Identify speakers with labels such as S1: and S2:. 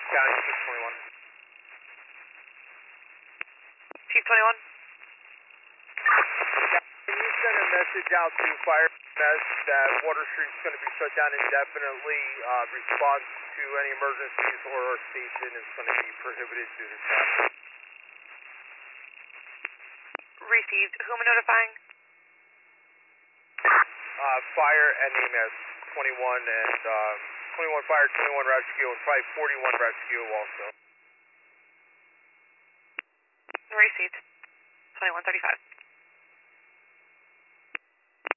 S1: County, Chief 21.
S2: Chief 21.
S1: Can you send a message out to Fire EMS that Water Street's going to be shut down indefinitely? Response to any emergencies or our station is going to be prohibited due to traffic.
S2: Received. Who am I notifying?
S1: Fire and EMS 21 and 21 Fire, 21 Rescue, and probably 41 Rescue also.
S2: Received. 2135.